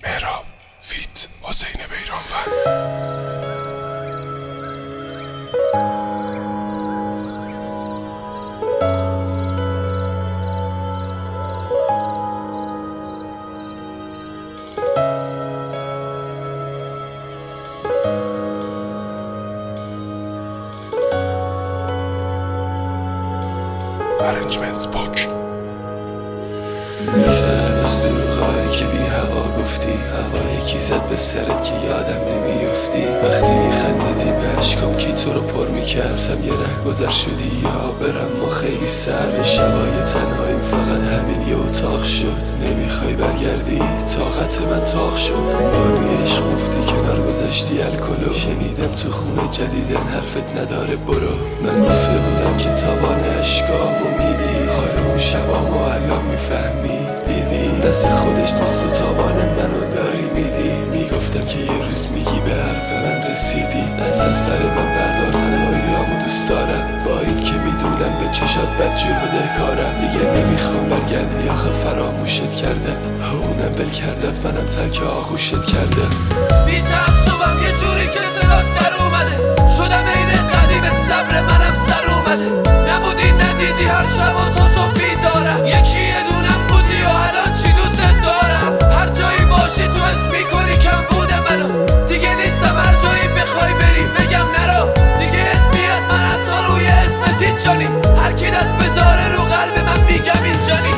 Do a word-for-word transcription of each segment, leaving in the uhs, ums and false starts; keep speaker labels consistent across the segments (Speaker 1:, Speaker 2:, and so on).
Speaker 1: مهراب فیت حسین بیرانوند. Arrangements book.
Speaker 2: میگذره از دروغایی که بی هوا گفتی، هوا یکی زد به سرت که یادم نمیافتی. وقتی میخندیدی به عشقام کی تو رو پر میکرد، هم یه ره گذر شدی یا برم ما خیلی سر. شبای تنهایی فقط همین یه اتاق شد، نمیخوای برگردی طاقت من تاق شد. باروی عشق گفتی کنار گذاشتی الکلو، شنیدم تو خونه جدیدن حرفت نداره برو. من گفته بودم که تاوان عشقامو میدی، حالا اون شبامو الان میفهمی دیدی دست خودش نیست و تاوان منو داری میدی. میگفتم که یه روز میگی به حرف من رسیدی، دست از سر من بردار تنهاییامو دوست دارم. با این که میدونم به چشات بدجور بدهکارم، دیگه نمیخوام برگردی آخه فراموشت کردم، اونم بل کردم منم ترک آغوشت کردم.
Speaker 3: بی تعصبم یه جوری که صدات در اومده، شدم عین قدیمت صبر منم سر اومده. نبودی ندیدی هر شب و تا صبح بیدارم، یکی یه دونم بودی و الان چی دوست دارم. هر جایی باشی تو اسم میکنی کم بوده منو، دیگه نیستم هر جایی بخوای بری بگم نرو. دیگه اسمی از من حتی روی اسمت هیچ جانی، هر کی دست بذاره رو قلب من میگم اینجانی.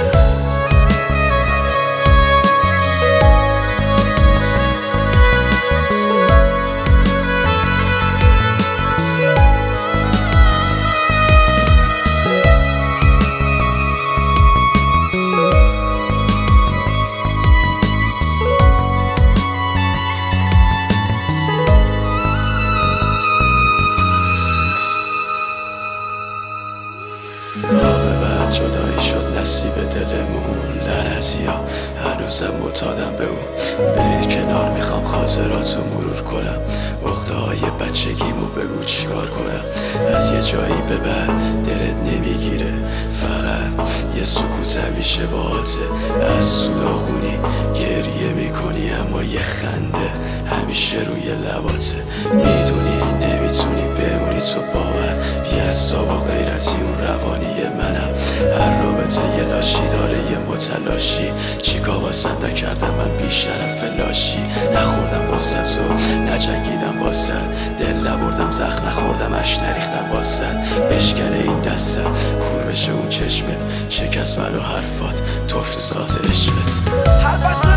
Speaker 2: جدایی شد نصیب دلمون، لعنتی ها هنوزم معتادم به اون. برید کنار میخوام خاطراتو مرور کنم، عقده های بچگیمو بگو چیکار کنم. از یه جایی به بعد دلت نمیگیره، فقط یه سکوت همیشه باهاته. از سوداغونی گریه میکنی اما یه خنده همیشه روی لباته. میدونی نمیتونی بمونی تو باور، بی‌عصاب و غیرتی اون روانی منم. هر رابطه یه لاشی داره یه متلاشی، چیکار واسد نکردم من بیشرف لاشی. نخوردم واسد و نجنگیدم واسد، دل نبردم زخم نخوردم اش نریختم واسد. بشکنه این دستم کور بشه اون چشمت، شکست منو حرفات توف تو ذات عشقت.
Speaker 3: حرفت